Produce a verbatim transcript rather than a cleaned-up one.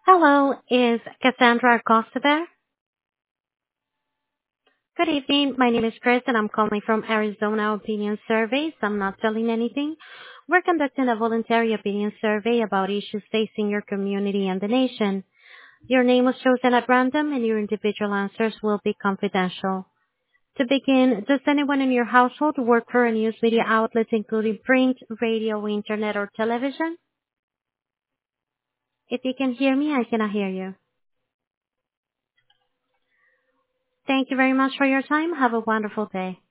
Hello, is Cassandra Acosta there? Good evening. My name is Chris, and I'm calling from Arizona Opinion Surveys. I'm not selling anything. We're conducting a voluntary opinion survey about issues facing your community and the nation. Your name was chosen at random, and your individual answers will be confidential. To begin, does anyone in your household work for a news media outlet, including print, radio, internet, or television? If you can hear me, I cannot hear you. Thank you very much for your time. Have a wonderful day.